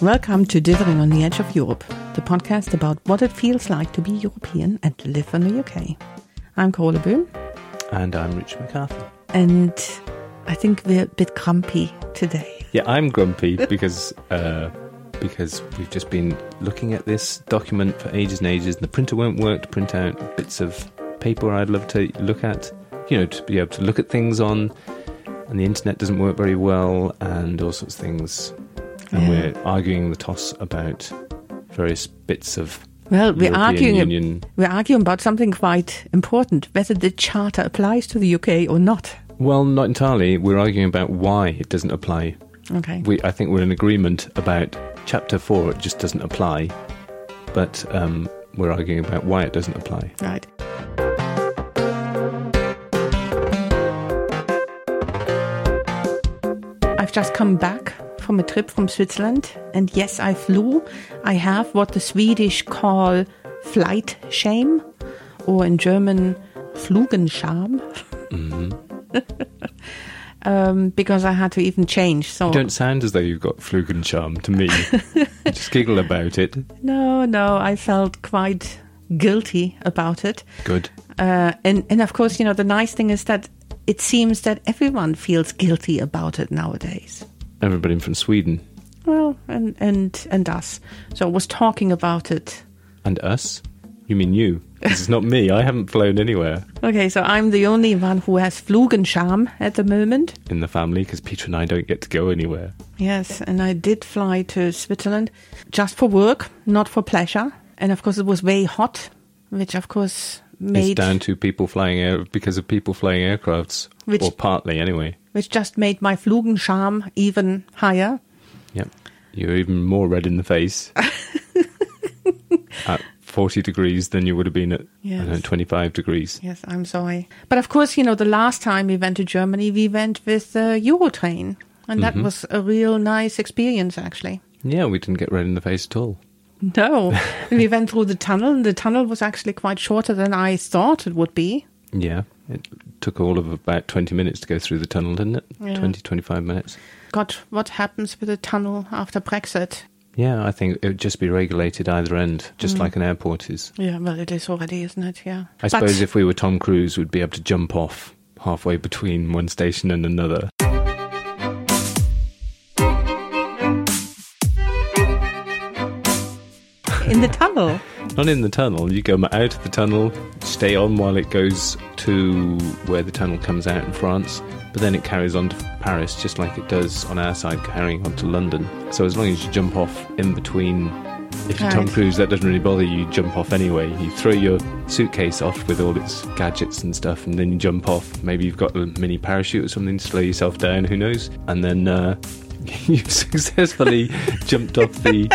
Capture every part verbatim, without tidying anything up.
Welcome to Dithering on the Edge of Europe, the podcast about what it feels like to be European and live in the U K. I'm Carola Boone. And I'm Richard McCarthy. And I think we're a bit grumpy today. Yeah, I'm grumpy because uh, because we've just been looking at this document for ages and ages, and the printer won't work to print out bits of paper I'd love to look at, you know, to be able to look at things on, and the internet doesn't work very well, and all sorts of things. And yeah. We're arguing the toss about various bits of well, we're European arguing. Union. We're arguing about something quite important: whether the Charter applies to the U K or not. Well, not entirely. We're arguing about why it doesn't apply. Okay. We, I think we're in agreement about Chapter Four. It just doesn't apply, but um, we're arguing about why it doesn't apply. Right. I've just come back from a trip from Switzerland, and yes, I flew. I have what the Swedish call flight shame, or in German Flugenscham, mm-hmm. um, because I had to even change. So you don't sound as though you've got Flugenscham to me. You just giggle about it. No, no, I felt quite guilty about it. Good. Uh, and, and of course, you know, the nice thing is that it seems that everyone feels guilty about it nowadays. Everybody from Sweden. Well, and, and, and us. So I was talking about it. And us? You mean you? This is not me. I haven't flown anywhere. Okay, so I'm the only one who has Flugenscham at the moment. In the family, because Peter and I don't get to go anywhere. Yes, and I did fly to Switzerland just for work, not for pleasure. And of course it was very hot, which of course made... It's down to people flying air because of people flying aircrafts. Which, or partly anyway. Which just made my Flugenscham even higher. Yep. You're even more red in the face at forty degrees than you would have been at yes. I don't know, twenty-five degrees. Yes, I'm sorry. But of course, you know, the last time we went to Germany, we went with the Eurotrain. And that mm-hmm. was a real nice experience, actually. Yeah, we didn't get red in the face at all. No. We went through the tunnel, and the tunnel was actually quite shorter than I thought it would be. Yeah, it took all of about twenty minutes to go through the tunnel, didn't it? Yeah. twenty, twenty-five minutes. God, what happens with the tunnel after Brexit? Yeah, I think it would just be regulated either end, just mm. like an airport is. Yeah, well, it is already, isn't it? Yeah. I but suppose if we were Tom Cruise, we'd be able to jump off halfway between one station and another. In the tunnel? Not in the tunnel. You go out of the tunnel, stay on while it goes to where the tunnel comes out in France, but then it carries on to Paris, just like it does on our side, carrying on to London. So as long as you jump off in between, if you're right. Tom Cruise, that doesn't really bother you. You jump off anyway. You throw your suitcase off with all its gadgets and stuff, and then you jump off. Maybe you've got a mini parachute or something to slow yourself down, who knows? And then uh, you've successfully jumped off the...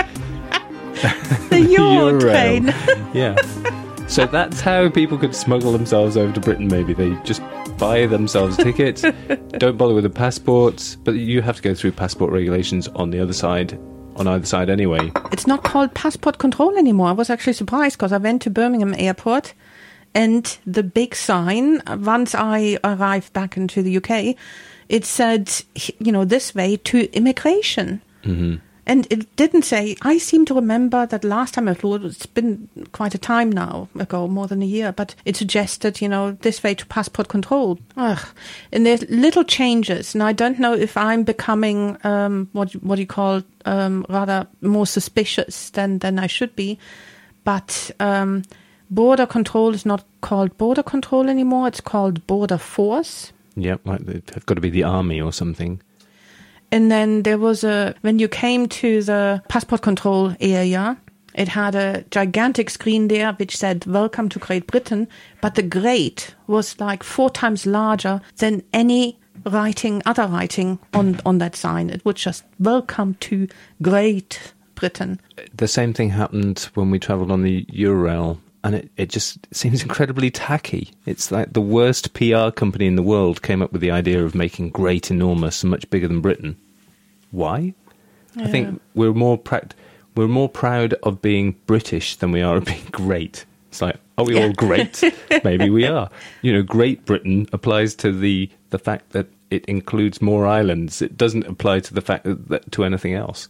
the Eurotrain. Yeah. So that's how people could smuggle themselves over to Britain, maybe. They just buy themselves tickets, don't bother with the passports, but you have to go through passport regulations on the other side, on either side anyway. It's not called passport control anymore. I was actually surprised because I went to Birmingham Airport and the big sign, once I arrived back into the U K, it said, you know, this way to immigration. Mm-hmm. And it didn't say, I seem to remember that last time I flew, it's been quite a time now ago, more than a year, but it suggested, you know, this way to passport control. Ugh. And there's little changes. And I don't know if I'm becoming, um, what, what do you call, um, rather more suspicious than, than I should be. But um, border control is not called border control anymore. It's called border force. Yeah, like they've got to be the army or something. And then there was a, when you came to the passport control area, it had a gigantic screen there which said, welcome to Great Britain. But the great was like four times larger than any writing, other writing on, on that sign. It would just, welcome to Great Britain. The same thing happened when we travelled on the Eurail. And it, it just seems incredibly tacky. It's like the worst P R company in the world came up with the idea of making great enormous and much bigger than Britain. Why? Yeah. I think we're more proud. We're more proud of being British than we are of being great. It's like, are we yeah. all great? Maybe we are. You know, Great Britain applies to the the fact that it includes more islands. It doesn't apply to the fact that, that to anything else.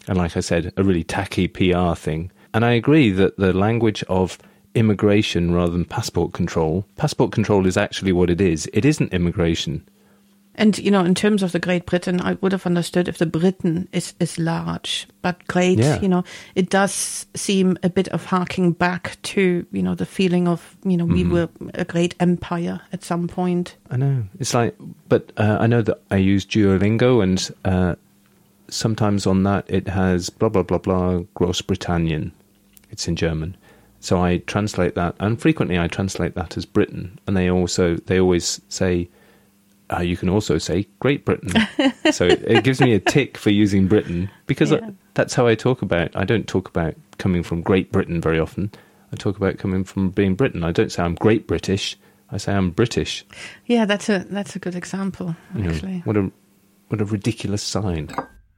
And like I said, a really tacky P R thing. And I agree that the language of immigration rather than passport control, passport control is actually what it is. It isn't immigration. And, you know, in terms of the Great Britain, I would have understood if the Britain is, is large. But great, Yeah. you know, it does seem a bit of harking back to, you know, the feeling of, you know, we Mhm. were a great empire at some point. I know. It's like, but uh, I know that I use Duolingo, and uh, sometimes on that it has blah, blah, blah, blah, Großbritannien. It's in German. So I translate that, and frequently I translate that as Britain. And they also, they always say, Uh, you can also say Great Britain. So it, it gives me a tick for using Britain, because Yeah. I, that's how I talk about. I don't talk about coming from Great Britain very often. I talk about coming from being Britain. I don't say I'm Great British. I say I'm British. Yeah, that's a that's a good example, You know, actually. what a what a ridiculous sign.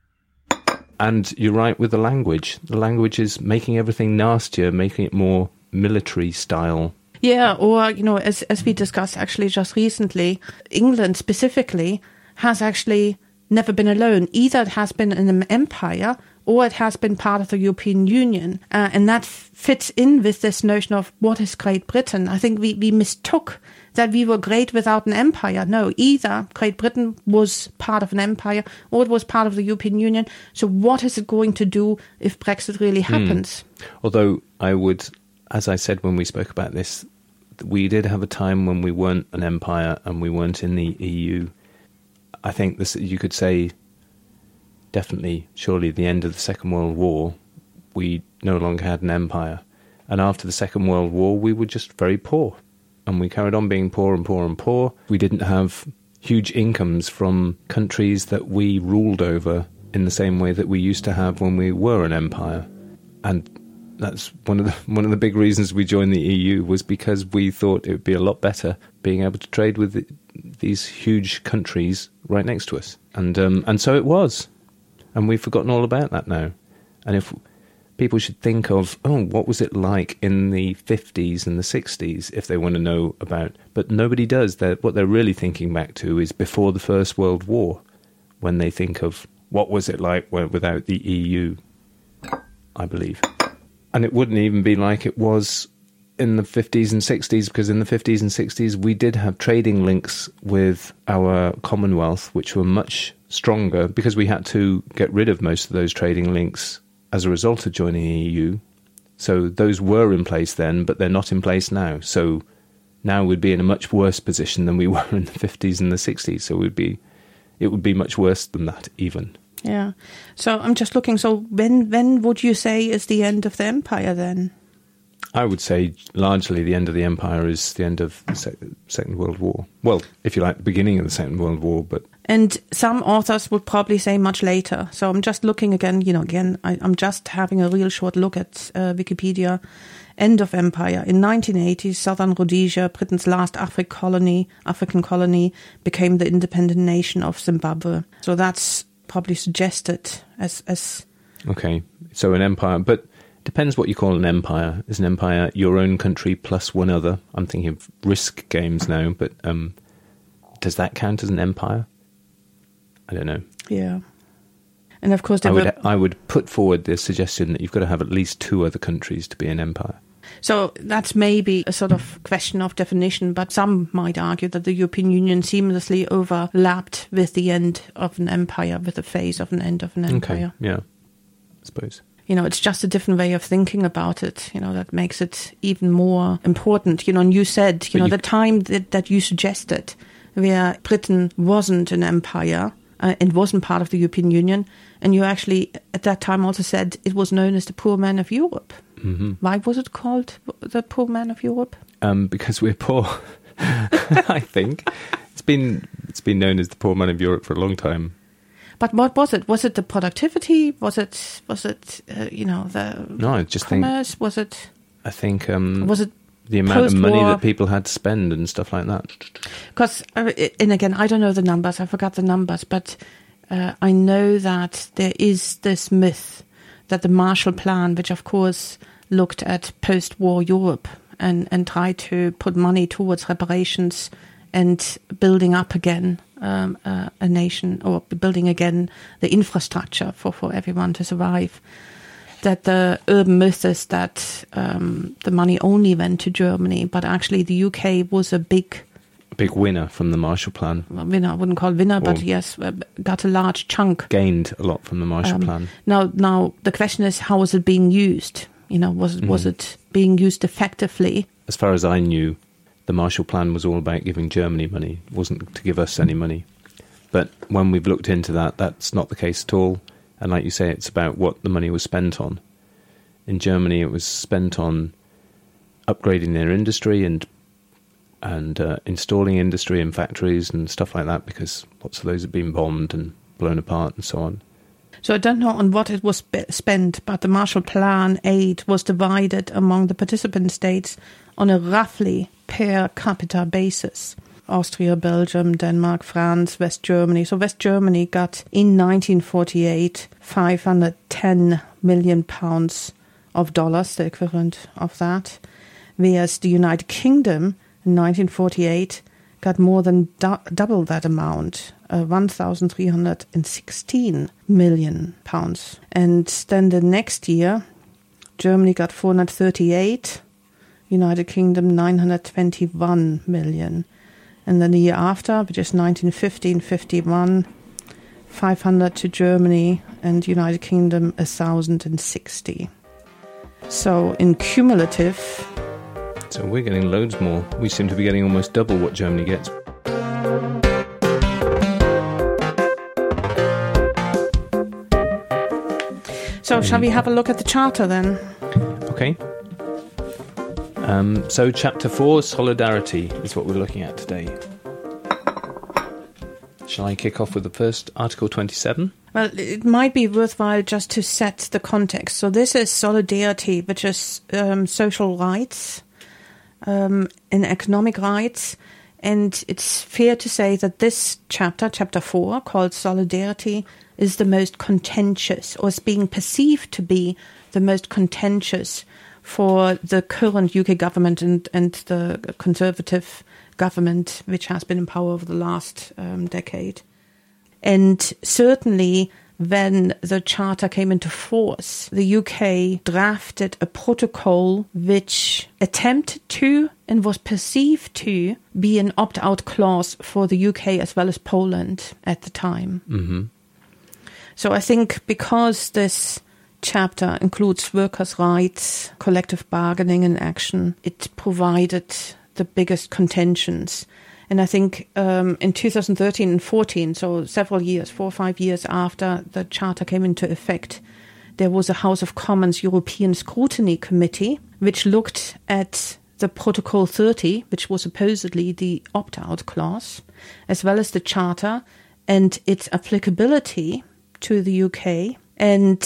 And you're right with the language. The language is making everything nastier, making it more military style. Yeah, or, you know, as as we discussed actually just recently, England specifically has actually never been alone. Either it has been an empire or it has been part of the European Union. Uh, and that f- fits in with this notion of what is Great Britain. I think we, we mistook that we were great without an empire. No, either Great Britain was part of an empire or it was part of the European Union. So what is it going to do if Brexit really happens? Mm. Although I would... As I said when we spoke about this, we did have a time when we weren't an empire and we weren't in the E U. I think this, you could say, definitely, surely the end of the Second World War, we no longer had an empire. And after the Second World War, we were just very poor. And we carried on being poor and poor and poor. We didn't have huge incomes from countries that we ruled over in the same way that we used to have when we were an empire. And that's one of the one of the big reasons we joined the E U, was because we thought it would be a lot better being able to trade with the, these huge countries right next to us. And um, and so it was. And we've forgotten all about that now. And if people should think of, oh, what was it like in the fifties and the sixties, if they want to know about... But nobody does. They're, what they're really thinking back to is before the First World War, when they think of what was it like without the E U, I believe. And it wouldn't even be like it was in the fifties and sixties, because in the fifties and sixties we did have trading links with our Commonwealth, which were much stronger, because we had to get rid of most of those trading links as a result of joining the E U. So those were in place then, but they're not in place now. So now we'd be in a much worse position than we were in the fifties and the sixties. So we'd be, it would be much worse than that even. Yeah. So I'm just looking. So when when would you say is the end of the empire then? I would say largely the end of the empire is the end of the Se- Second World War. Well, if you like, the beginning of the Second World War, but... And some authors would probably say much later. So I'm just looking again, you know, again, I, I'm just having a real short look at uh, Wikipedia. End of empire. In nineteen eighty, Southern Rhodesia, Britain's last African colony, African colony, became the independent nation of Zimbabwe. So that's probably suggested as... as okay, so an empire, but... Depends what you call an empire. Is an empire your own country plus one other? I'm thinking of Risk games now, but um, does that count as an empire? I don't know. Yeah. And of course, I would, were... I would put forward the suggestion that you've got to have at least two other countries to be an empire. So that's maybe a sort of question of definition, but some might argue that the European Union seamlessly overlapped with the end of an empire, with the phase of an end of an empire. Okay, yeah, I suppose. You know, it's just a different way of thinking about it, you know, that makes it even more important. You know, and you said, you but know, you... the time that, that you suggested where Britain wasn't an empire uh, and wasn't part of the European Union, and you actually at that time also said it was known as the poor man of Europe. Mm-hmm. Why was it called the poor man of Europe? Um, because we're poor, I think. It's been it's been known as the poor man of Europe for a long time. But what was it? Was it the productivity? Was it, was it, uh, you know, the no, I just commerce? Think, was it? I think um, was it the amount of money that people had to spend and stuff like that. Because, uh, and again, I don't know the numbers. I forgot the numbers, but uh, I know that there is this myth that the Marshall Plan, which of course looked at post-war Europe and and tried to put money towards reparations and building up again um, uh, a nation, or building again the infrastructure for, for everyone to survive. That the urban myth is that um, the money only went to Germany, but actually the U K was a big... Big winner from the Marshall Plan. Well, winner, I wouldn't call it winner, or but yes, got a large chunk. Gained a lot from the Marshall um, Plan. Now, now the question is, how was it being used? You know, was it, mm. was it being used effectively? As far as I knew, the Marshall Plan was all about giving Germany money. It wasn't to give us any money. But when we've looked into that, that's not the case at all. And like you say, it's about what the money was spent on. In Germany, it was spent on upgrading their industry and and uh, installing industry in factories and stuff like that, because lots of those have been bombed and blown apart and so on. So I don't know on what it was sp- spent, but the Marshall Plan aid was divided among the participant states on a roughly per capita basis. Austria, Belgium, Denmark, France, West Germany. So West Germany got in nineteen forty-eight five hundred ten million pounds of dollars, the equivalent of that, whereas the United Kingdom in nineteen forty-eight got more than du- double that amount, uh, one thousand three hundred sixteen million pounds. And then the next year, Germany got four hundred thirty-eight, United Kingdom nine hundred twenty-one million. And then the year after, which is nineteen fifty fifty-one, five hundred to Germany, and United Kingdom one thousand sixty. So in cumulative... So we're getting loads more. We seem to be getting almost double what Germany gets. So shall we have a look at the charter then? Okay. Um, so chapter four, solidarity, is what we're looking at today. Shall I kick off with the first Article twenty-seven? Well, it might be worthwhile just to set the context. So this is solidarity, which is um, social rights um, and economic rights. And it's fair to say that this chapter, chapter four, called solidarity, is the most contentious, or is being perceived to be the most contentious for the current U K government and, and the Conservative government, which has been in power over the last um, decade. And certainly when the Charter came into force, the U K drafted a protocol which attempted to and was perceived to be an opt-out clause for the U K as well as Poland at the time. Mm-hmm. So I think because this chapter includes workers' rights, collective bargaining and action, it provided the biggest contentions. And I think um, in two thousand thirteen and fourteen, so several years, four or five years after the Charter came into effect, there was a House of Commons European Scrutiny Committee, which looked at the Protocol thirty, which was supposedly the opt-out clause, as well as the Charter and its applicability to the U K. And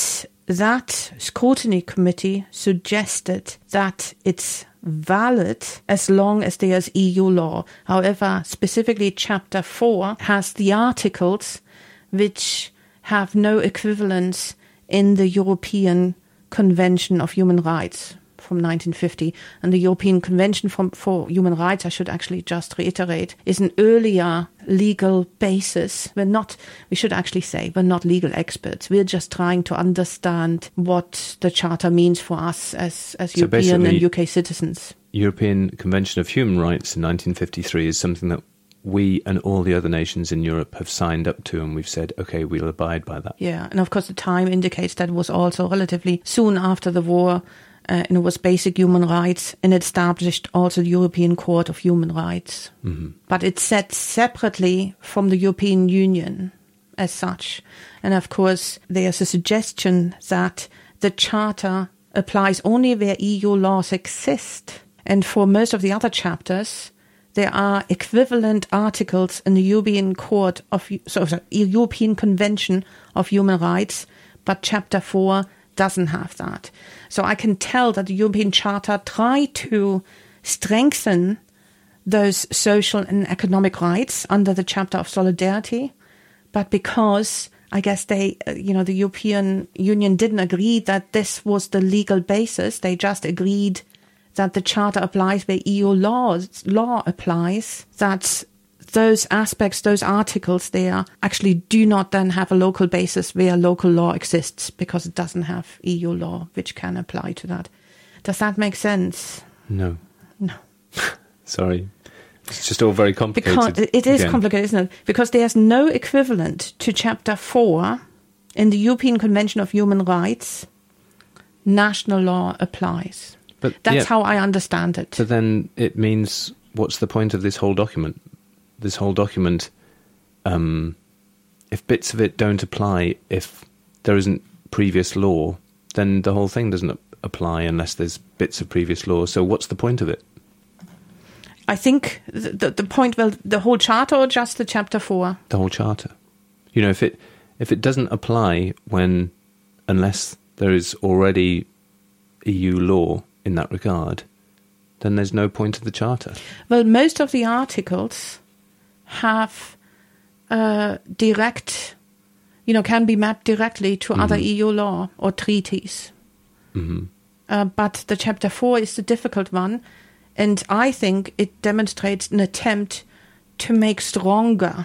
that scrutiny committee suggested that it's valid as long as there's E U law. However, specifically Chapter four has the articles which have no equivalence in the European Convention of Human Rights from nineteen fifty. And the European Convention from, for Human Rights, I should actually just reiterate, is an earlier legal basis. We're not, we should actually say, we're not legal experts. We're just trying to understand what the Charter means for us as, as so European and U K citizens. European Convention of Human Rights in nineteen fifty-three is something that we and all the other nations in Europe have signed up to, and we've said, okay, we'll abide by that. Yeah, and of course the time indicates that it was also relatively soon after the war, uh, and it was basic human rights, and it established also the European Court of Human Rights. Mm-hmm. But it's set separately from the European Union as such. And of course, there's a suggestion that the Charter applies only where E U laws exist. And for most of the other chapters, there are equivalent articles in the European Court of so, sorry, European Convention of Human Rights, but Chapter four doesn't have that. So I can tell that the European Charter tried to strengthen those social and economic rights under the Chapter of Solidarity, but because I guess they, you know, the European Union didn't agree that this was the legal basis. They just agreed that the Charter applies where E U laws, law applies, that those aspects, those articles there actually do not then have a local basis where local law exists because it doesn't have E U law which can apply to that. Does that make sense? No. No. Sorry. It's just all very complicated. Because it is again. complicated, isn't it? Because there's no equivalent to Chapter four in the European Convention of Human Rights. National law applies. But That's yeah, how I understand it. So then it means, what's the point of this whole document? This whole document, um, if bits of it don't apply, if there isn't previous law, then the whole thing doesn't apply unless there's bits of previous law. So what's the point of it? I think the, the, the point, well, the whole charter or just the Chapter four? The whole charter. You know, if it if it doesn't apply when, unless there is already E U law in that regard, then there's no point to the charter. Well, most of the articles have uh, direct, you know, can be mapped directly to mm-hmm. other E U law or treaties. Mm-hmm. Uh, but the Chapter four is the difficult one, and I think it demonstrates an attempt to make stronger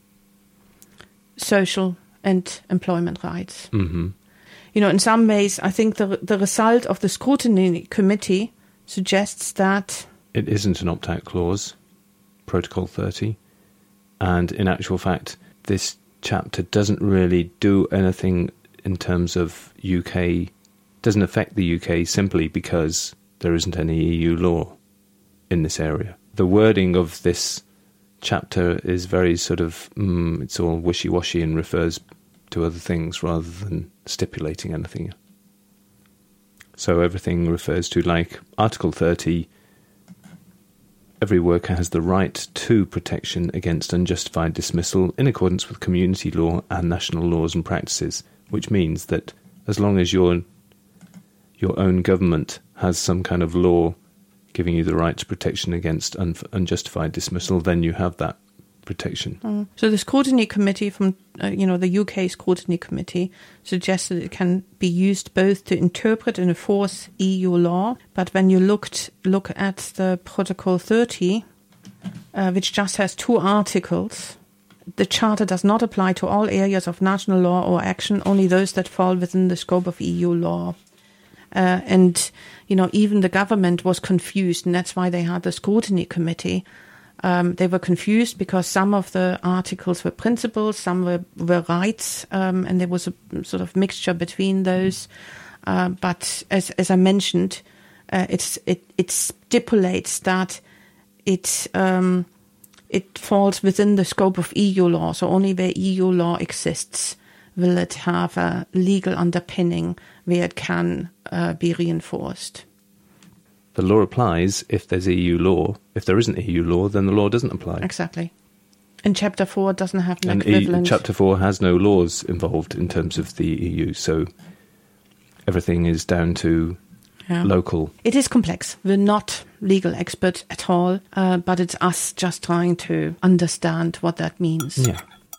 social and employment rights. Mm-hmm. You know, in some ways, I think the the result of the scrutiny committee suggests that it isn't an opt-out clause, Protocol thirty, and in actual fact, this chapter doesn't really do anything in terms of U K, doesn't affect the U K simply because there isn't any E U law in this area. The wording of this chapter is very sort of, mm, it's all wishy-washy and refers to other things rather than stipulating anything. So everything refers to, like Article thirty, every worker has the right to protection against unjustified dismissal in accordance with community law and national laws and practices, which means that as long as your your own government has some kind of law giving you the right to protection against un- unjustified dismissal, then you have that protection. Mm. So the scrutiny committee from, uh, you know, the U K scrutiny committee suggests that it can be used both to interpret and enforce E U law. But when you looked look at the Protocol thirty, uh, which just has two articles, the Charter does not apply to all areas of national law or action, only those that fall within the scope of E U law. Uh, and, you know, even the government was confused, and that's why they had the scrutiny committee. Um, they were confused because some of the articles were principles, some were, were rights, um, and there was a sort of mixture between those. Uh, but as as I mentioned, uh, it's it it stipulates that it um, it falls within the scope of E U law. So only where E U law exists will it have a legal underpinning where it can uh, be reinforced. The law applies if there's E U law. If there isn't E U law, then the law doesn't apply. Exactly. And Chapter four doesn't have an and equivalent. E- Chapter four has no laws involved in terms of the E U, so everything is down to yeah. local. It is complex. We're not legal experts at all, uh, but it's us just trying to understand what that means. Yeah.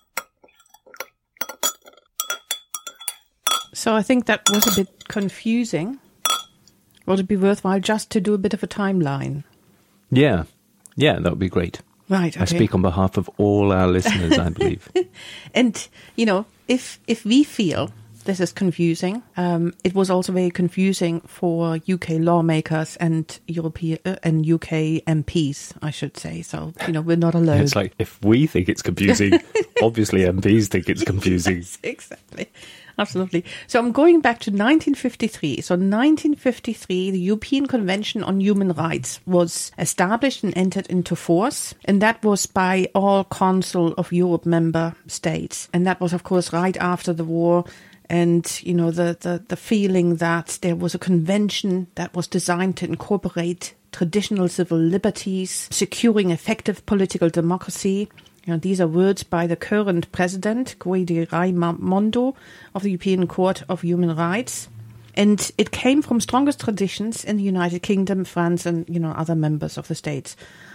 So I think that was a bit confusing. Would it be worthwhile just to do a bit of a timeline? Yeah. Yeah, that would be great. Right. Okay. I speak on behalf of all our listeners, I believe. And, you know, if if we feel this is confusing, um, it was also very confusing for U K lawmakers and European uh, and U K M Ps, I should say. So, you know, we're not alone. It's like, if we think it's confusing, obviously M Ps think it's confusing. Yes, exactly. Absolutely. So I'm going back to nineteen fifty-three. So nineteen fifty-three, the European Convention on Human Rights was established and entered into force. And that was by all Council of Europe member states. And that was, of course, right after the war. And, you know, the, the, the feeling that there was a convention that was designed to incorporate traditional civil liberties, securing effective political democracy. You know, these are words by the current president, Guidi Raimondo, of the European Court of Human Rights. And it came from strongest traditions in the United Kingdom, France, and, you know, other members of the states.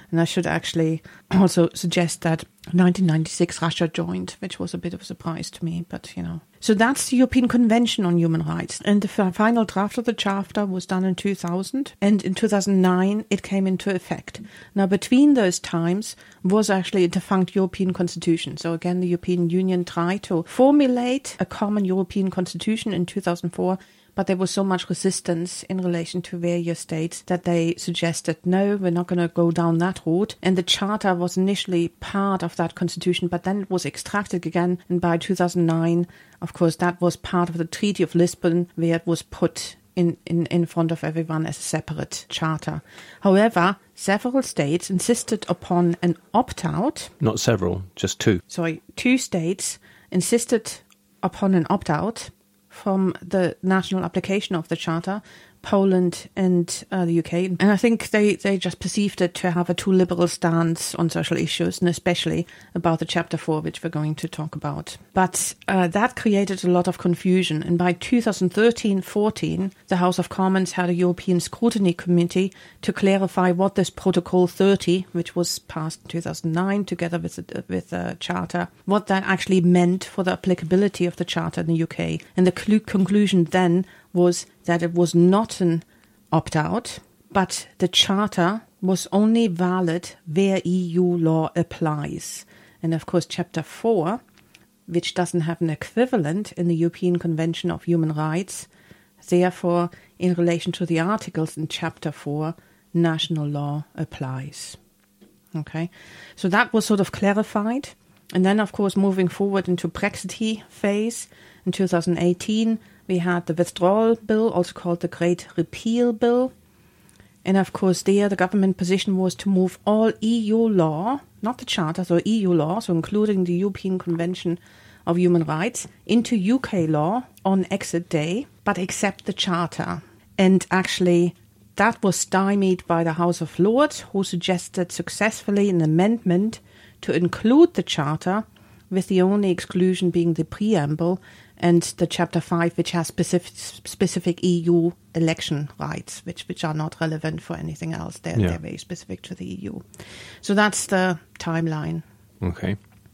And I should actually also suggest that nineteen ninety-six Russia joined, which was a bit of a surprise to me, but you know. So that's the European Convention on Human Rights. And the f- final draft of the Charter was done in two thousand. And in two thousand nine, it came into effect. Now, between those times was actually a defunct European Constitution. So again, the European Union tried to formulate a common European Constitution in two thousand four. But there was so much resistance in relation to various states that they suggested, no, we're not going to go down that route. And the Charter was initially part of that constitution, but then it was extracted again. And by two thousand nine, of course, that was part of the Treaty of Lisbon, where it was put in, in, in front of everyone as a separate charter. However, several states insisted upon an opt-out. Not several, just two. Sorry, two states insisted upon an opt-out from the national application of the Charter, Poland and uh, the U K. And I think they, they just perceived it to have a too liberal stance on social issues, and especially about the Chapter four, which we're going to talk about. But uh, that created a lot of confusion. And by two thousand thirteen fourteen, the House of Commons had a European Scrutiny Committee to clarify what this Protocol thirty, which was passed in two thousand nine together with the, with the Charter, what that actually meant for the applicability of the Charter in the U K. And the cl- conclusion then was that it was not an opt-out, but the Charter was only valid where E U law applies. And of course, Chapter four, which doesn't have an equivalent in the European Convention of Human Rights, therefore, in relation to the articles in Chapter four, national law applies. Okay, so that was sort of clarified. And then, of course, moving forward into Brexit phase, in two thousand eighteen, we had the Withdrawal Bill, also called the Great Repeal Bill. And of course, there the government position was to move all E U law, not the Charter, so E U law, so including the European Convention of Human Rights, into U K law on exit day, but except the Charter. And actually, that was stymied by the House of Lords, who suggested successfully an amendment to include the Charter, with the only exclusion being the preamble and the Chapter five, which has specific, specific E U election rights, which, which are not relevant for anything else. They're, yeah. they're very specific to the E U. So that's the timeline. Okay.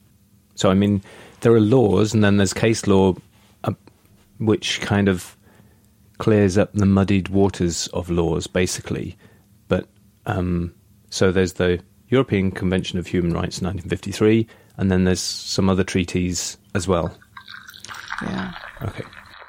So, I mean, there are laws, and then there's case law, uh, which kind of clears up the muddied waters of laws, basically. But, um, so there's the European Convention of Human Rights, nineteen fifty-three, and then there's some other treaties as well. Yeah. Okay.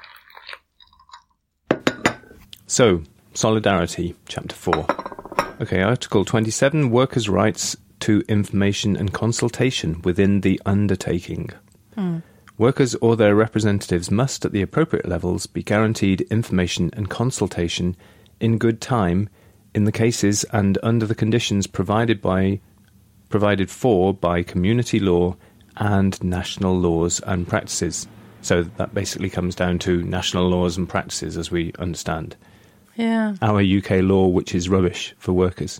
So, Solidarity, Chapter four. Okay, Article twenty-seven, Workers' Rights to Information and Consultation within the Undertaking. Hmm. Workers or their representatives must, at the appropriate levels, be guaranteed information and consultation in good time in the cases and under the conditions provided by provided for by community law and national laws and practices. So that basically comes down to national laws and practices, as we understand. Yeah. Our U K law, which is rubbish for workers.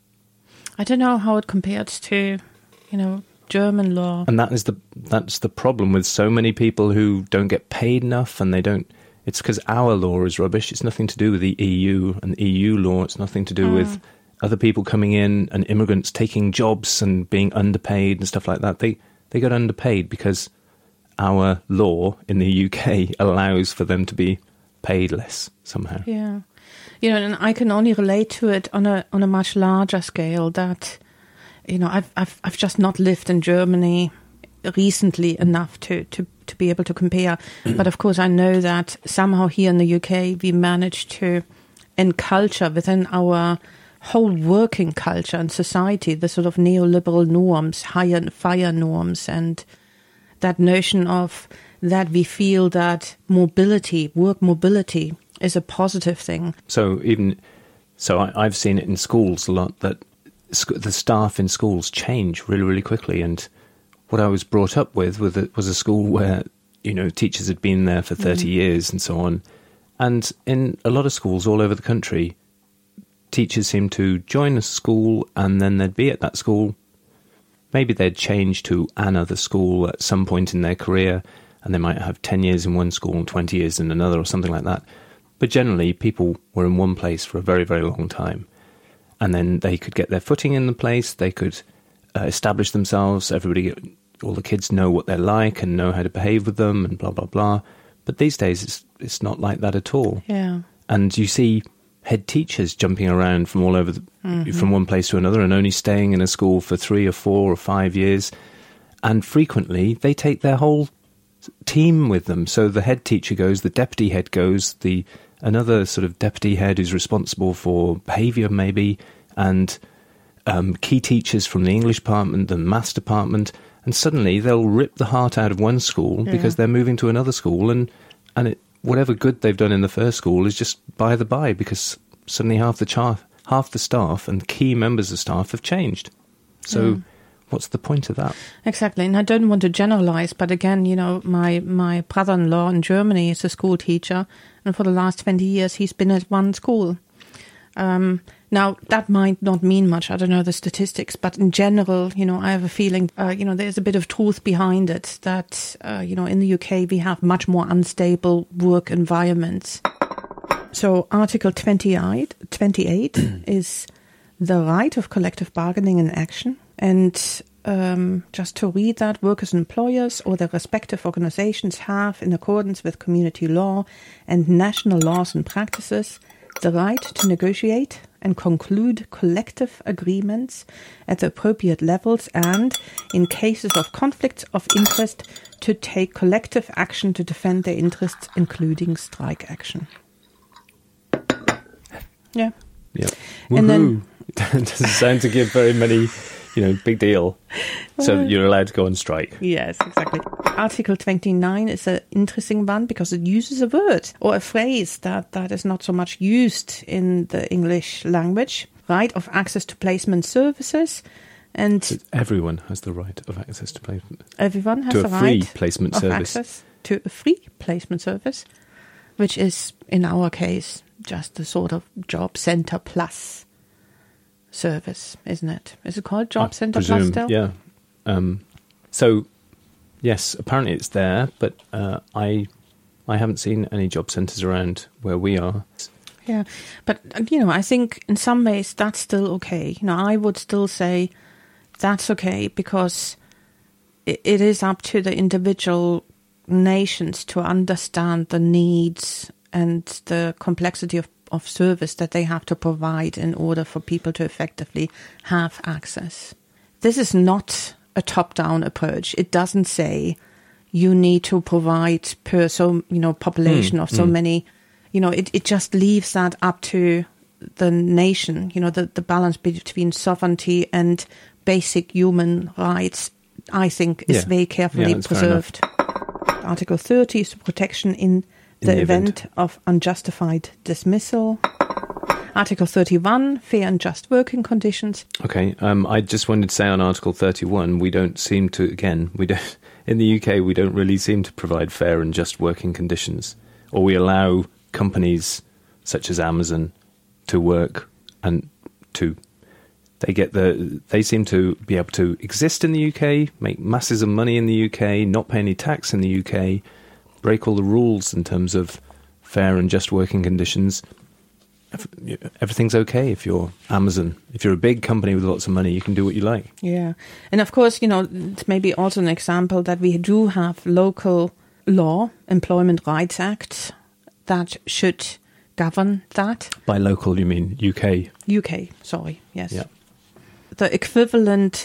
I don't know how it compares to, you know, German law. And that is the that's the problem with so many people who don't get paid enough, and they don't. It's because our law is rubbish. It's nothing to do with the E U and E U law. It's nothing to do mm. with other people coming in and immigrants taking jobs and being underpaid and stuff like that. They they got underpaid because our law in the U K allows for them to be paid less somehow. Yeah. You know, and I can only relate to it on a on a much larger scale that, you know, I've I've I've just not lived in Germany recently enough to, to, to be able to compare. But of course I know that somehow here in the U K we managed to enculture within our whole working culture and society the sort of neoliberal norms, hire fire norms, and that notion of that we feel that mobility, work mobility, is a positive thing. So even so, I, I've seen it in schools a lot that sc- the staff in schools change really, really quickly. And what I was brought up with was a, was a school where, you know, teachers had been there for thirty mm. years and so on. And in a lot of schools all over the country, teachers seem to join a school and then they'd be at that school. Maybe they'd change to another school at some point in their career, and they might have ten years in one school and twenty years in another or something like that. But generally, people were in one place for a very, very long time. and then they could get their footing in the place, they could uh, establish themselves, everybody, all the kids know what they're like and know how to behave with them and blah, blah, blah. But these days, it's it's not like that at all. Yeah. And you see head teachers jumping around from all over, the, mm-hmm. from one place to another, and only staying in a school for three or four or five years. And frequently, they take their whole team with them. So the head teacher goes, the deputy head goes, the another sort of deputy head who's responsible for behaviour maybe, and um, key teachers from the English department, the maths department, and suddenly they'll rip the heart out of one school yeah. because they're moving to another school, and and it, whatever good they've done in the first school is just by the by, because suddenly half the char- half the staff and key members of staff have changed. So mm. what's the point of that? Exactly, and I don't want to generalize, but again, you know, my, my brother-in-law in Germany is a school teacher, and for the last twenty years he's been at one school. Um, now, that might not mean much, I don't know the statistics, but in general, you know, I have a feeling, uh, you know, there's a bit of truth behind it, that, uh, you know, in the U K we have much more unstable work environments. So Article twenty-eight, twenty-eight is the right of collective bargaining in action. And um, just to read that, workers and employers or their respective organizations have, in accordance with community law and national laws and practices, the right to negotiate and conclude collective agreements at the appropriate levels and, in cases of conflicts of interest, to take collective action to defend their interests, including strike action. Yeah. Yeah. And then it doesn't sound to give very many, you know, big deal. So you're allowed to go on strike. Yes, exactly. Article twenty-nine is an interesting one because it uses a word or a phrase that, that is not so much used in the English language. Right of access to placement services. And so everyone has the right of access to placement. Everyone has to the a free right placement of service. access to a free placement service, which is, in our case, just a sort of job centre plus service, isn't it? Is it called job I centre presume, plus still? Yeah. Um, so, yes, apparently it's there, but uh, I I haven't seen any job centres around where we are. Yeah, but, you know, I think in some ways that's still okay. You know, I would still say that's okay because it, it is up to the individual nations to understand the needs and the complexity of, of service that they have to provide in order for people to effectively have access. This is not a top-down approach. It doesn't say you need to provide per so, you know, population mm, of so mm. many, you know, it, it just leaves that up to the nation, you know, the, the balance between sovereignty and basic human rights, I think, is yeah. very carefully yeah, preserved. Article thirty is the protection in the, in the event, event of unjustified dismissal. Article thirty-one, fair and just working conditions. Okay, um, I just wanted to say on Article thirty-one, we don't seem to, again, we don't in the U K, we don't really seem to provide fair and just working conditions. Or we allow companies such as Amazon to work and to, they get the, they seem to be able to exist in the U K, make masses of money in the U K, not pay any tax in the U K, break all the rules in terms of fair and just working conditions. Everything's okay if you're Amazon. If you're a big company with lots of money, you can do what you like. Yeah. And of course, you know, it's maybe also an example that we do have local law, Employment Rights Act, that should govern that. By local, you mean U K? U K, sorry, yes. Yeah. The equivalent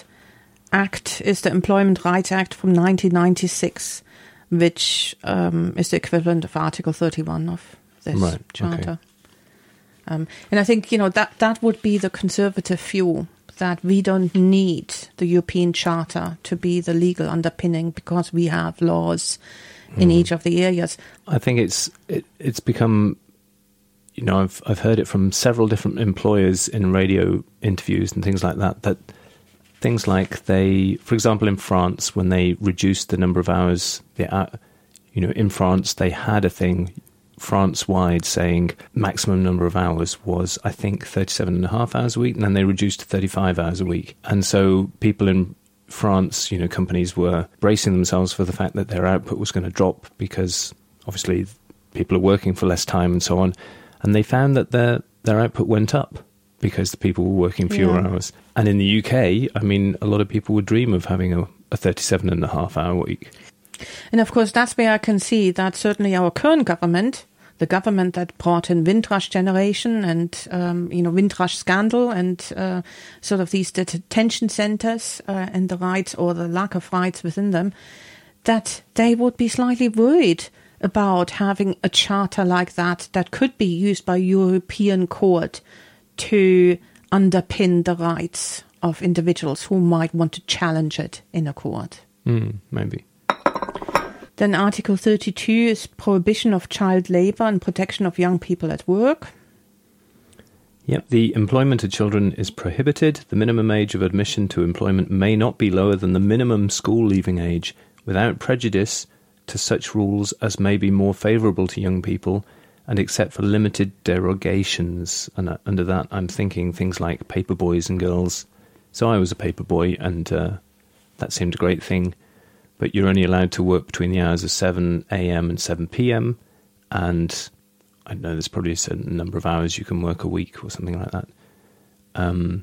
act is the Employment Rights Act from nineteen ninety-six, which um, is the equivalent of Article thirty-one of this right. charter. Okay. Um, and I think, you know, that, that would be the conservative view, that we don't need the European Charter to be the legal underpinning because we have laws in mm. each of the areas. I think it's it, it's become, you know, I've I've heard it from several different employers in radio interviews and things like that, that things like they, for example, in France, when they reduced the number of hours, the, uh, you know, in France, they had a thing France-wide saying maximum number of hours was, I think, thirty-seven and a half hours a week, and then they reduced to thirty-five hours a week. And so people in France, you know, companies were bracing themselves for the fact that their output was going to drop because obviously people are working for less time and so on. And they found that their their output went up. because the people were working fewer Yeah. hours. And in the U K, I mean, a lot of people would dream of having a, a thirty-seven and a half hour week. And of course, that's where I can see that certainly our current government, the government that brought in Windrush generation and, um, you know, Windrush scandal and uh, sort of these detention centers uh, and the rights or the lack of rights within them, that they would be slightly worried about having a charter like that that could be used by European court to underpin the rights of individuals who might want to challenge it in a court. Mm, maybe. Then Article thirty-two is prohibition of child labour and protection of young people at work. Yep, the employment of children is prohibited. The minimum age of admission to employment may not be lower than the minimum school leaving age, without prejudice to such rules as may be more favourable to young people, and except for limited derogations. And uh, under that, I'm thinking things like paper boys and girls. So I was a paper boy, and uh, that seemed a great thing. But you're only allowed to work between the hours of seven a.m. and seven p.m. And I know there's probably a certain number of hours you can work a week or something like that. Um,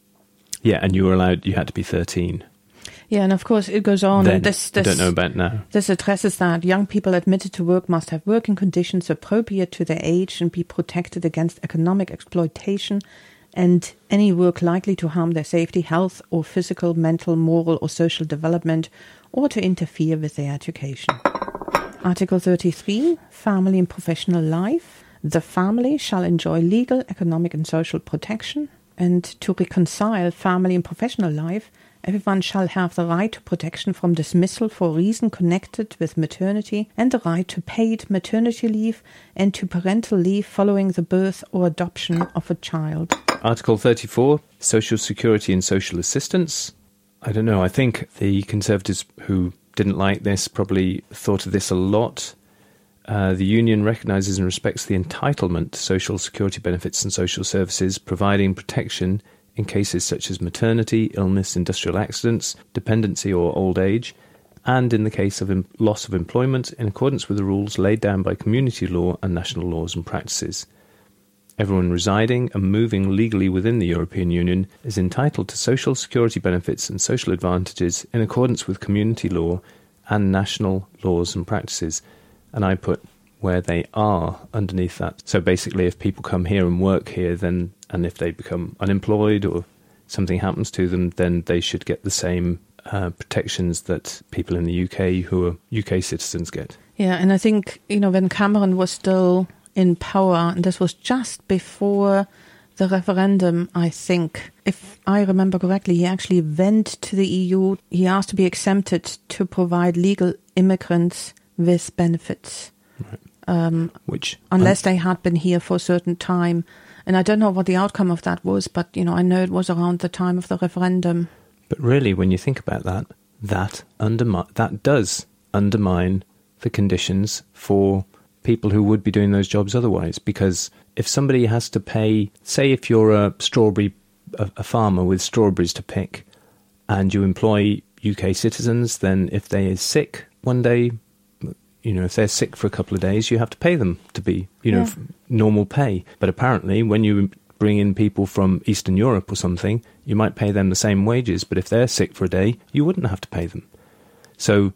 yeah, and you were allowed, you had to be thirteen. Yeah, and of course it goes on. Then, and this, this, I don't know about now. This addresses that young people admitted to work must have working conditions appropriate to their age and be protected against economic exploitation and any work likely to harm their safety, health, or physical, mental, moral, or social development, or to interfere with their education. Article thirty-three, family and professional life. The family shall enjoy legal, economic, and social protection. And to reconcile family and professional life, everyone shall have the right to protection from dismissal for reason connected with maternity and the right to paid maternity leave and to parental leave following the birth or adoption of a child. Article thirty-four, social security and social assistance. I don't know, I think the Conservatives who didn't like this probably thought of this a lot. Uh, the union recognises and respects the entitlement to social security benefits and social services, providing protection in cases such as maternity, illness, industrial accidents, dependency or old age, and in the case of em- loss of employment in accordance with the rules laid down by community law and national laws and practices. Everyone residing and moving legally within the European Union is entitled to social security benefits and social advantages in accordance with community law and national laws and practices. And I put where they are underneath that. So basically, if people come here and work here, then and if they become unemployed or something happens to them, then they should get the same uh, protections that people in the U K who are U K citizens get. Yeah, and I think, you know, when Cameron was still in power, and this was just before the referendum, I think, if I remember correctly, he actually went to the E U. He asked to be exempted to provide legal immigrants with benefits. Right. Um, Which unless they had been here for a certain time. And I don't know what the outcome of that was, but, you know, I know it was around the time of the referendum. But really, when you think about that, that undermi- that does undermine the conditions for people who would be doing those jobs otherwise. Because if somebody has to pay, say if you're a strawberry, a, a farmer with strawberries to pick, and you employ U K citizens, then if they are sick one day, you know, if they're sick for a couple of days, you have to pay them to be, you know, Yeah. f- normal pay. But apparently, when you bring in people from Eastern Europe or something, you might pay them the same wages. But if they're sick for a day, you wouldn't have to pay them. So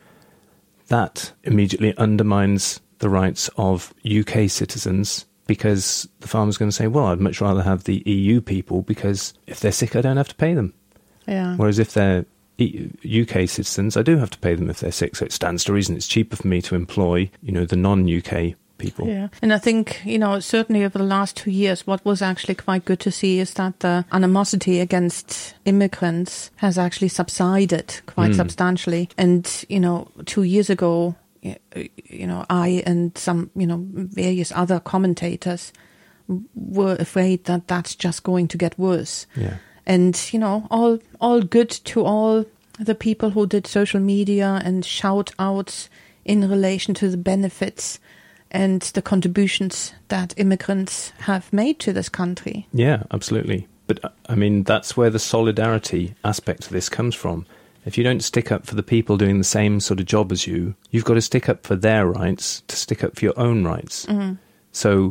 that immediately undermines the rights of U K citizens, because the farmer's going to say, well, I'd much rather have the E U people, because if they're sick, I don't have to pay them. Yeah. Whereas if they're U K citizens, I do have to pay them if they're sick. So it stands to reason it's cheaper for me to employ, you know, the non-U K people. Yeah. And I think, you know, certainly over the last two years, what was actually quite good to see is that the animosity against immigrants has actually subsided quite Mm. substantially. And, you know, two years ago, you know, I and some, you know, various other commentators were afraid that that's just going to get worse. Yeah. And, you know, all all good to all the people who did social media and shout outs in relation to the benefits and the contributions that immigrants have made to this country. Yeah, absolutely. But, uh, I mean, that's where the solidarity aspect of this comes from. If you don't stick up for the people doing the same sort of job as you, you've got to stick up for their rights to stick up for your own rights. Mm-hmm. So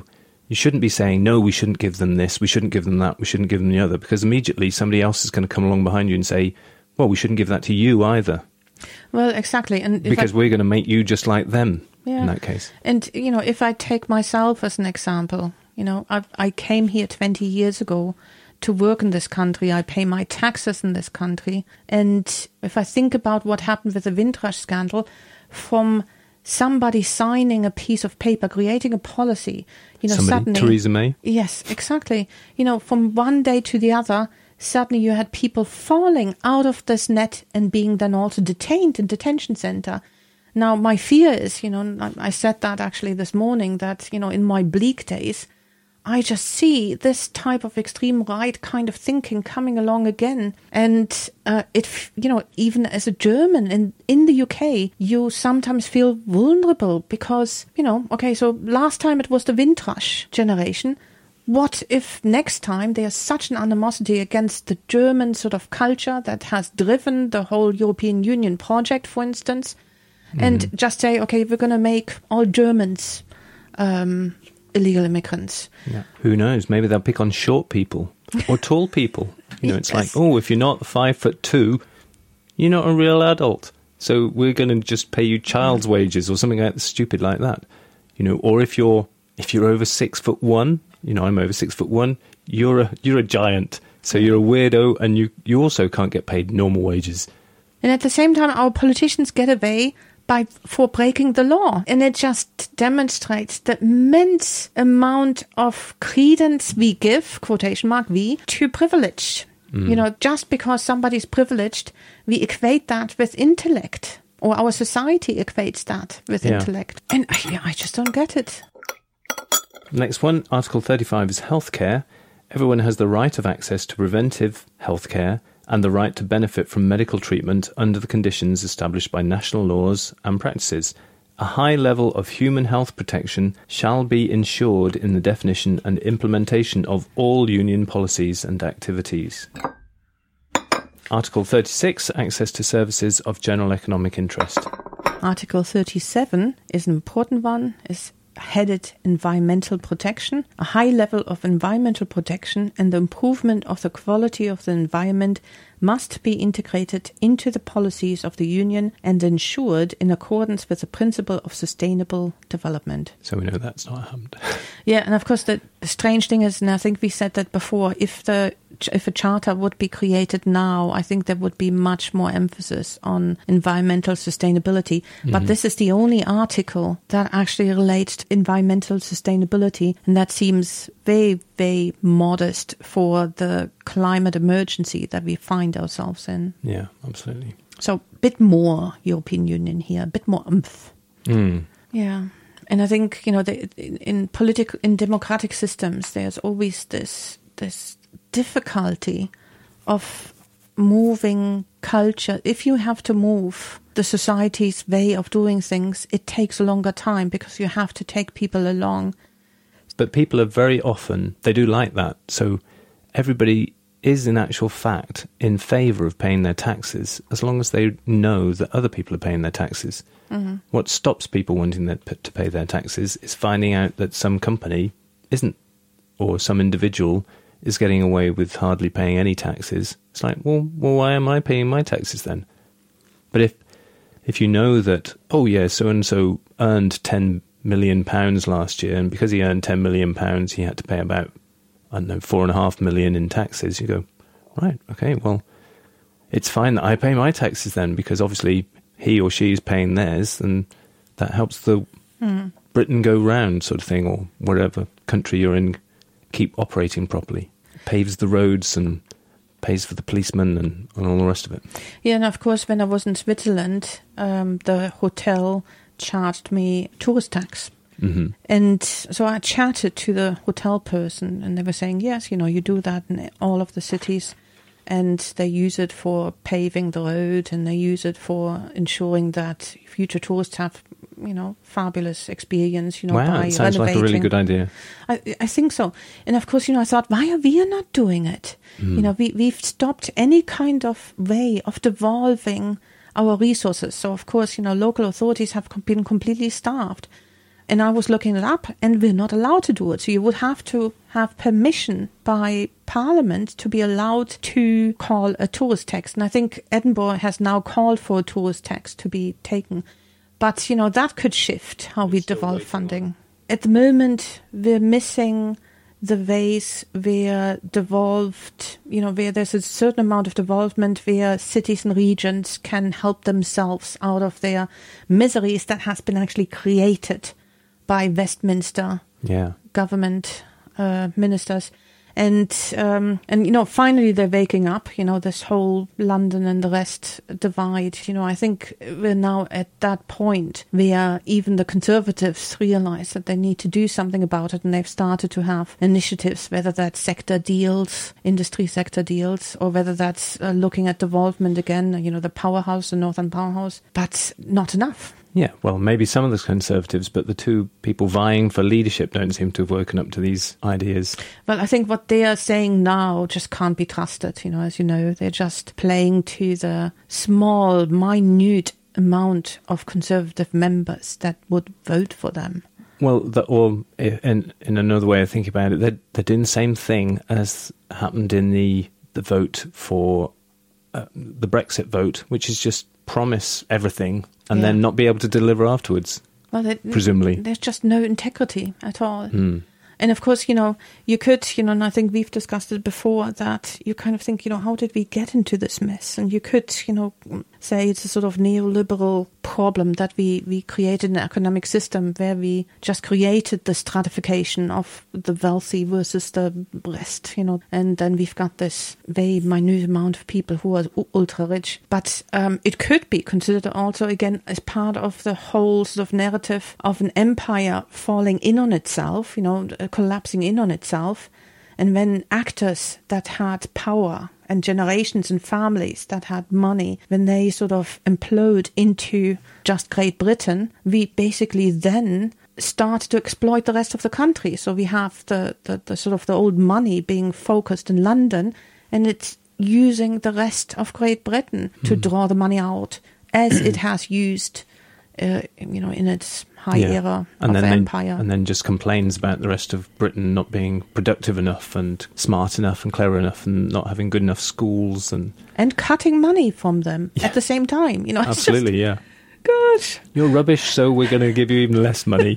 you shouldn't be saying, no, we shouldn't give them this, we shouldn't give them that, we shouldn't give them the other, because immediately somebody else is going to come along behind you and say, well, we shouldn't give that to you either. Well, exactly. And because I, we're going to make you just like them yeah. in that case. And, you know, if I take myself as an example, you know, I, I came here twenty years ago to work in this country. I pay my taxes in this country. And if I think about what happened with the Windrush scandal, from somebody signing a piece of paper, creating a policy, you know, somebody, suddenly... Theresa May? Yes, exactly. You know, from one day to the other, suddenly you had people falling out of this net and being then also detained in detention center. Now, my fear is, you know, I said that actually this morning, that, you know, in my bleak days, I just see this type of extreme right kind of thinking coming along again. And uh, it, you know, even as a German in, in the U K, you sometimes feel vulnerable because, you know, okay, so last time it was the Windrush generation. What if next time there's such an animosity against the German sort of culture that has driven the whole European Union project, for instance, mm. and just say, okay, we're going to make all Germans um, illegal immigrants. Yeah. Who knows? Maybe they'll pick on short people or tall people. You know, it's yes. like, oh, if you're not five foot two, you're not a real adult. So we're going to just pay you child's wages or something like stupid like that. You know, or if you're if you're over six foot one, you know, I'm over six foot one, you're a you're a giant. So you're a weirdo and you, you also can't get paid normal wages. And at the same time, our politicians get away by for breaking the law. And it just demonstrates the immense amount of credence we give, quotation mark, we, to privilege. Mm. You know, just because somebody's privileged, we equate that with intellect. Or our society equates that with yeah. intellect. And yeah, I just don't get it. Next one, Article thirty-five is healthcare. Everyone has the right of access to preventive healthcare and the right to benefit from medical treatment under the conditions established by national laws and practices. A high level of human health protection shall be ensured in the definition and implementation of all union policies and activities. Article thirty-six, access to services of general economic interest. Article thirty-seven is an important one, is headed environmental protection. A high level of environmental protection and the improvement of the quality of the environment must be integrated into the policies of the Union and ensured in accordance with the principle of sustainable development. So we know that's not happened. Yeah, and of course the strange thing is, and I think we said that before, if the if a charter would be created now, I think there would be much more emphasis on environmental sustainability. Mm-hmm. But this is the only article that actually relates to environmental sustainability, and that seems very, very modest for the climate emergency that we find ourselves in. Yeah, absolutely. So a bit more European Union here, a bit more oomph. Mm. Yeah. And I think, you know, the, in, in political, in democratic systems, there's always this this difficulty of moving culture. If you have to move the society's way of doing things, it takes a longer time because you have to take people along. But people are very often, they do like that. So everybody is in actual fact in favour of paying their taxes as long as they know that other people are paying their taxes. Mm-hmm. What stops people wanting their, to pay their taxes is finding out that some company isn't, or some individual is getting away with hardly paying any taxes. It's like, well, well, why am I paying my taxes then? But if if you know that, oh yeah, so-and-so earned ten million pounds last year, and because he earned ten million pounds, he had to pay about, I don't know, four and a half million in taxes, you go, right, okay, well, it's fine that I pay my taxes then, because obviously he or she is paying theirs, and that helps the mm. Britain go round sort of thing, or wherever country you're in, keep operating properly. It paves the roads and pays for the policemen and, and all the rest of it. Yeah, and of course, when I was in Switzerland, um, the hotel charged me tourist tax. Mm-hmm. And so I chatted to the hotel person, and they were saying, yes, you know, you do that in all of the cities, and they use it for paving the road, and they use it for ensuring that future tourists have, you know, fabulous experience, you know, wow, by it sounds renovating. like a really good idea. I, I think so. And of course, you know, I thought, why are we not doing it? Mm. You know, we, we've stopped any kind of way of devolving our resources. So, of course, you know, local authorities have been completely starved. And I was looking it up, and we're not allowed to do it. So you would have to have permission by Parliament to be allowed to call a tourist tax. And I think Edinburgh has now called for a tourist tax to be taken. But, you know, that could shift how we devolve funding. At the moment, we're missing the ways where devolved, you know, where there's a certain amount of devolvement where cities and regions can help themselves out of their miseries that has been actually created by Westminster yeah. government uh, ministers. And, um, and you know, finally they're waking up, you know, this whole London and the rest divide. You know, I think we're now at that point where even the Conservatives realize that they need to do something about it. And they've started to have initiatives, whether that's sector deals, industry sector deals, or whether that's uh, looking at devolvement again, you know, the powerhouse, the Northern Powerhouse, but not enough. Yeah, well, maybe some of the Conservatives, but the two people vying for leadership don't seem to have woken up to these ideas. Well, I think what they are saying now just can't be trusted. You know, as you know, they're just playing to the small, minute amount of Conservative members that would vote for them. Well, the, or in, in another way of thinking about it, they're, they're doing the same thing as happened in the, the vote for uh, the Brexit vote, which is just promise everything and yeah. then not be able to deliver afterwards, well, they, presumably. There's just no integrity at all. Mm. And of course, you know, you could, you know, and I think we've discussed it before, that you kind of think, you know, how did we get into this mess? And you could, you know, say it's a sort of neoliberal problem that we, we created an economic system where we just created the stratification of the wealthy versus the rest, you know, and then we've got this very minute amount of people who are ultra rich. But um, it could be considered also, again, as part of the whole sort of narrative of an empire falling in on itself, you know, collapsing in on itself. And when actors that had power and generations and families that had money, when they sort of implode into just Great Britain, we basically then start to exploit the rest of the country. So we have the, the, the sort of the old money being focused in London, and it's using the rest of Great Britain to mm. draw the money out, as it has used, uh, you know, in its high yeah. era and of then the they, empire. And then just complains about the rest of Britain not being productive enough and smart enough and clever enough and not having good enough schools. And and cutting money from them yeah. at the same time. You know, it's Absolutely, just, yeah. Gosh. You're rubbish, so we're going to give you even less money.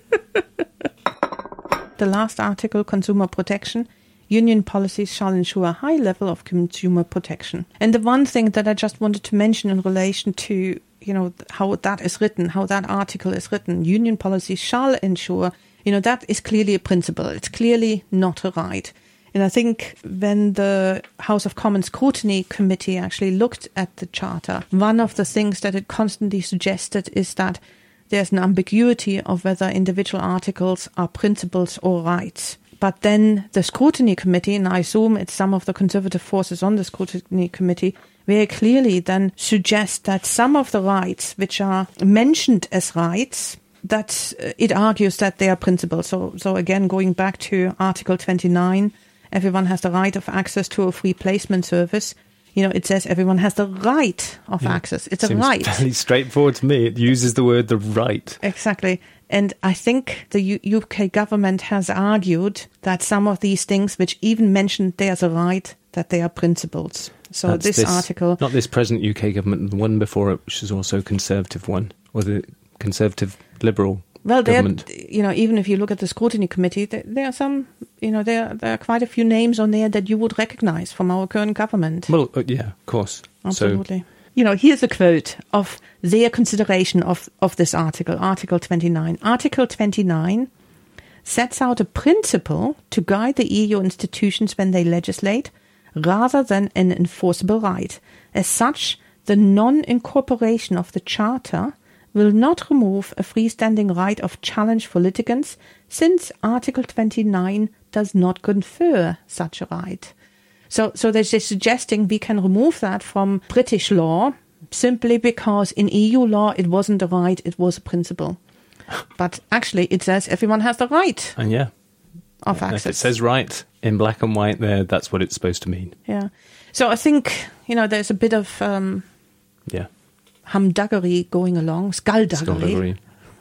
The last article, consumer protection. Union policies shall ensure a high level of consumer protection. And the one thing that I just wanted to mention in relation to, you know, how that is written, how that article is written, union policies shall ensure, you know, that is clearly a principle. It's clearly not a right. And I think when the House of Commons Scrutiny Committee actually looked at the Charter, one of the things that it constantly suggested is that there's an ambiguity of whether individual articles are principles or rights. But then the Scrutiny Committee, and I assume it's some of the conservative forces on the Scrutiny Committee, very clearly then suggest that some of the rights which are mentioned as rights, that it argues that they are principles. So, so again, going back to Article twenty-nine, everyone has the right of access to a free placement service. You know, it says everyone has the right of yeah. access. It's Seems a right. Fairly straightforward to me. It uses the word the right. Exactly. And I think the U- UK government has argued that some of these things, which even mentioned there's a right, that they are principles. So That's this, this article... Not this present U K government, the one before it, which is also a Conservative one, or the Conservative Liberal well, government. You know, even if you look at the Scrutiny Committee, there, there are some, you know, there, there are quite a few names on there that you would recognize from our current government. Well, uh, yeah, of course. Absolutely. So, you know, here's a quote of their consideration of, of this article, Article twenty-nine. Article twenty-nine sets out a principle to guide the E U institutions when they legislate, rather than an enforceable right. As such, the non-incorporation of the Charter will not remove a freestanding right of challenge for litigants, since Article twenty-nine does not confer such a right. So, so they're just suggesting we can remove that from British law simply because in E U law it wasn't a right, it was a principle. But actually it says everyone has the right and yeah, of and access. If it says right in black and white there, that's what it's supposed to mean. Yeah. So I think, you know, there's a bit of um, yeah. humduggery going along, skullduggery. Skullduggery.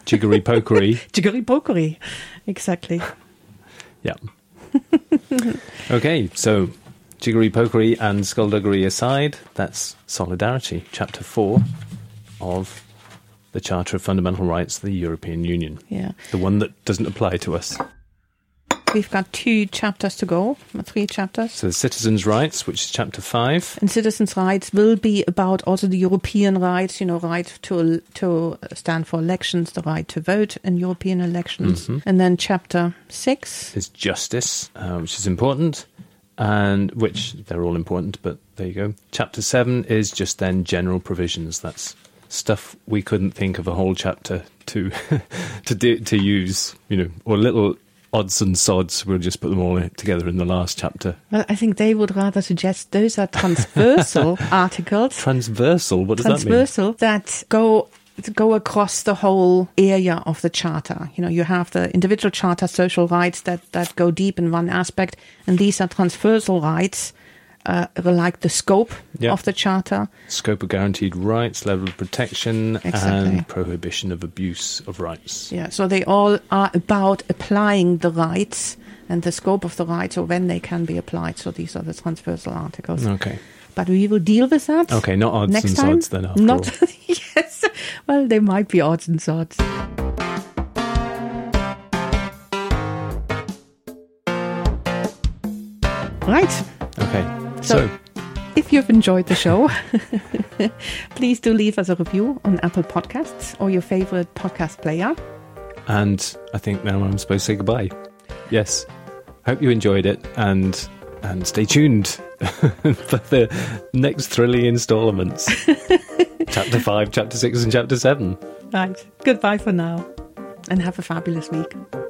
Jiggery-pokery. Jiggery-pokery. Exactly. Yeah. Okay, so jiggery-pokery and skullduggery aside, that's Solidarity, Chapter four of the Charter of Fundamental Rights of the European Union. Yeah. The one that doesn't apply to us. We've got two chapters to go, three chapters. So citizens' rights, which is Chapter five. And citizens' rights will be about also the European rights, you know, right to to stand for elections, the right to vote in European elections. Mm-hmm. And then Chapter six is justice, uh, which is important, and which they're all important, but there you go. Chapter seven is just then general provisions. That's stuff we couldn't think of a whole chapter to to do, to use, you know, or little odds and sods. We'll just put them all together in the last chapter. Well, I think they would rather suggest those are transversal articles. Transversal? What does transversal, that mean? Transversal, that go go across the whole area of the Charter. You know, you have the individual Charter social rights that, that go deep in one aspect, and these are transversal rights, uh, like the scope yep. of the Charter. Scope of guaranteed rights, level of protection, exactly. and prohibition of abuse of rights. Yeah, so they all are about applying the rights and the scope of the rights, or when they can be applied. So these are the transversal articles. Okay. But we will deal with that. Okay, not odds next and time. sods then, after not all. Yes, well, they might be odds and sods. Right. Okay. So, so, if you've enjoyed the show, please do leave us a review on Apple Podcasts or your favorite podcast player. And I think now I'm supposed to say goodbye. Yes. Hope you enjoyed it, and and stay tuned for the next thrilling installments. Chapter five, Chapter six, and Chapter seven. Right. Goodbye for now, and have a fabulous week.